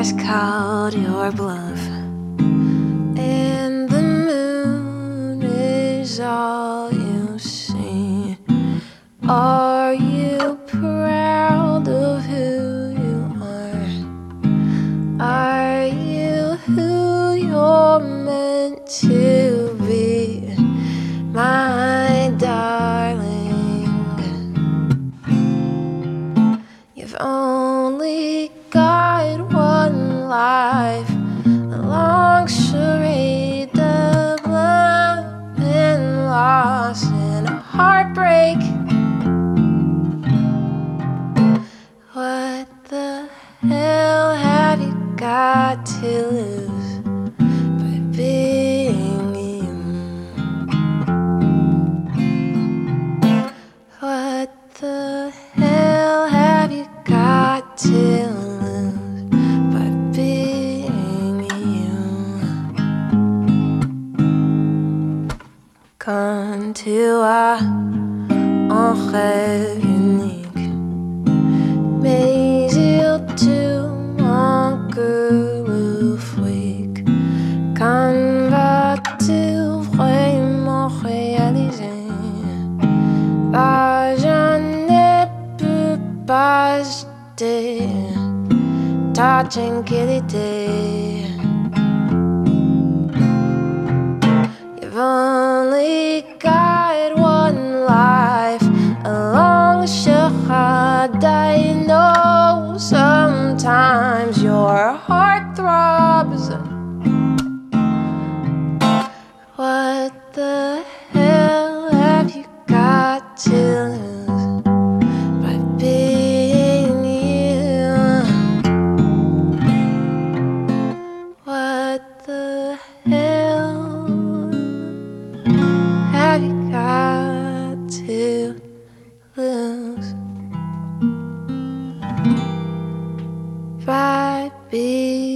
has called your bluff, and the moon is all you see. Are you proud of who you are? Are you who you're meant to be, my darling? You've only got one life, a long charade of love and loss and heartbreak. What the hell have you got to lose by being you? What the hell have you got to lose by being you? Quand tu as un rêve unique, mais il te manque le freak. Quand vas-tu vraiment réaliser? Je ne peux pas acheter ta tranquillité. You've only got one life, a long charade. I know sometimes your heart throbs. What the hell have you got to lose by being you? What the hell have you got to lose by being